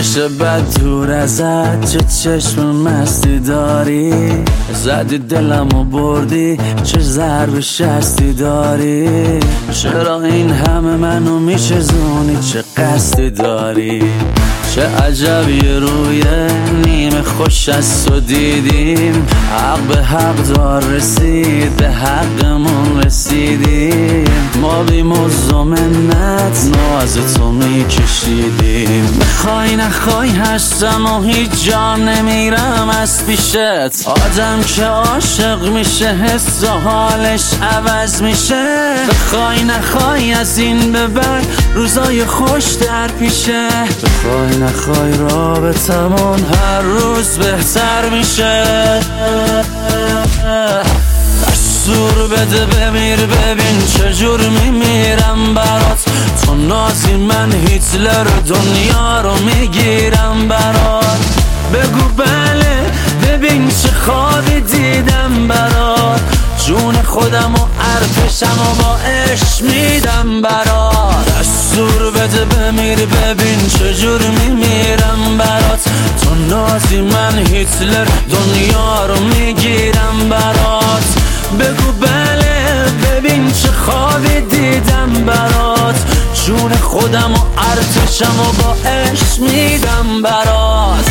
بشه بد دور ازت، چه چشم مستی داری، زدی دلمو بردی، چه ضرب شستی داری. چرا این همه منو میچزونی، چه قصدی داری؟ چه عجب یه روی نیمه خوش از تو دیدیم، حق به حق دار رسید، به حقمون رسیدیم. ما بی مزد و منت ناز تو میکشیدیم. بخوای نخوای هستم و هیچ جا نمیرم از پیشت. آدم که عاشق میشه حس و حالش عوض میشه. بخوای نخوای از این به بعد روزای خوش در پیشه. بخوای نخوای رابطمون هر روز بهتر میشه. دستور بده بمیر، ببین چجور میمیرم برات. تو نازی من هیتلر دنیا رو میگیرم برات. بگو بله ببین چه خوابی دیدم برات. جون خودم و ارتشم و با عشق میدم برات. دستور بده بمیر، ببین چجور میمیرم برات. تو نازی من هیتلر دنیا رو میگیرم برات. بگو بله ببین چه خوابی دیدم برات. جون خودم و ارتشم و با عشق میدم برات.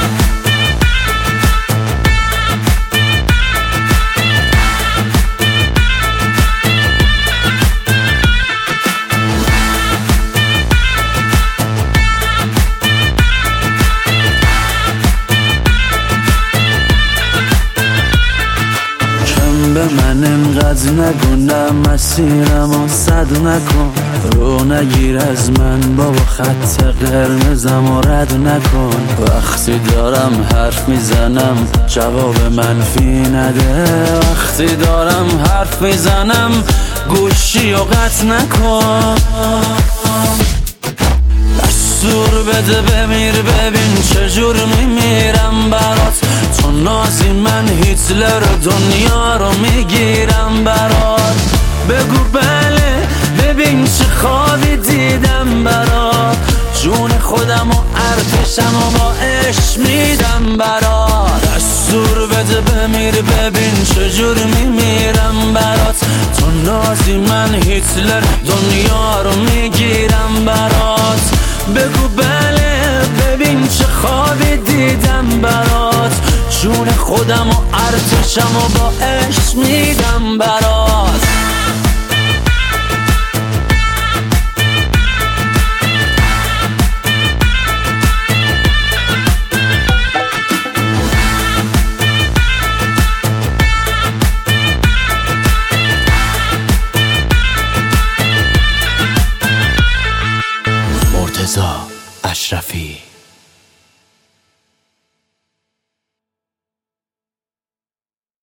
به من انقدر نگو، نه مسیرم و صد نکن. رو نگیر از من بابا، خط قرمزم و رد نکن. وقتی دارم حرف میزنم جواب منفی نده. وقتی دارم حرف میزنم گوشی و قطع نکن. دستور بده بمیر، ببین چجور میمیرم برات. تو نازی من هیتلر دنیا رو میگیرم برات. بگو بله ببین چه خوابی دیدم برات. جون خودم و ارتشم و با عشق میدم برات. دستور بده بمیر، ببین چجور میمیرم برات. تو نازی من هیتلر دنیا رو میگیرم برات. بگو بله ببین چه خوابی دیدم برات. جون خودم و ارتشم و با عشق میدم برات. مرتضی اشرفی.